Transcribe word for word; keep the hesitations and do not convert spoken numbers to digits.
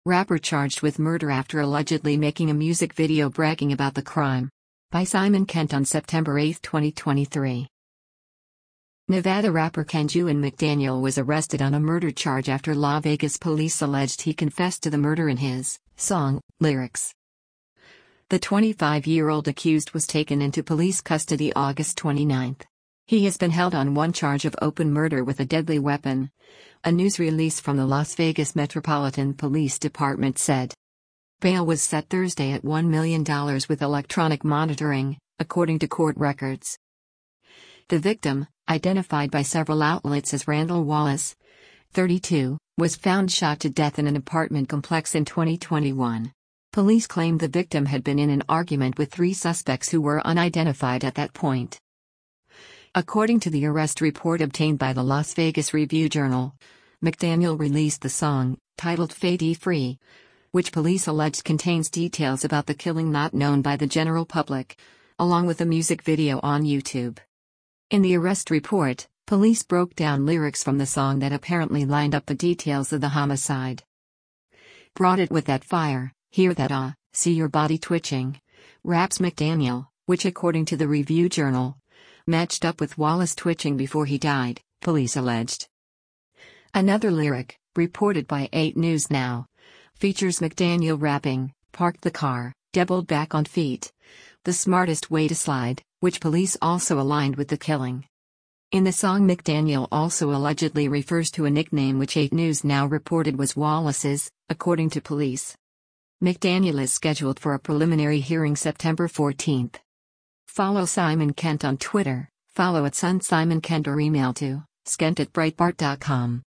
Rapper charged with murder after allegedly making a music video bragging about the crime. By Simon Kent on September eighth, twenty twenty-three. Nevada rapper Kenjuan McDaniel was arrested on a murder charge after Las Vegas police alleged he confessed to the murder in his song lyrics. The twenty-five-year-old accused was taken into police custody August twenty-ninth. He has been held on one charge of open murder with a deadly weapon. A news release from the Las Vegas Metropolitan Police Department said. Bail was set Thursday at one million dollars with electronic monitoring, according to court records. The victim, identified by several outlets as Randall Wallace, thirty-two, was found shot to death in an apartment complex in twenty twenty-one. Police claimed the victim had been in an argument with three suspects who were unidentified at that point. According to the arrest report obtained by the Las Vegas Review-Journal, McDaniel released the song, titled Fade Free, which police alleged contains details about the killing not known by the general public, along with a music video on YouTube. In the arrest report, police broke down lyrics from the song that apparently lined up the details of the homicide. Brought it with that fire, hear that ah, see your body twitching, raps McDaniel, which according to the Review-Journal, matched up with Wallace twitching before he died, police alleged. Another lyric, reported by eight News Now, features McDaniel rapping, "Parked the car, doubled back on feet. The smartest way to slide," which police also aligned with the killing. In the song, McDaniel also allegedly refers to a nickname which eight News Now reported was Wallace's, according to police. McDaniel is scheduled for a preliminary hearing September fourteenth. Follow Simon Kent on Twitter, follow at Sun Simon Kent or email to skent at breitbart dot com.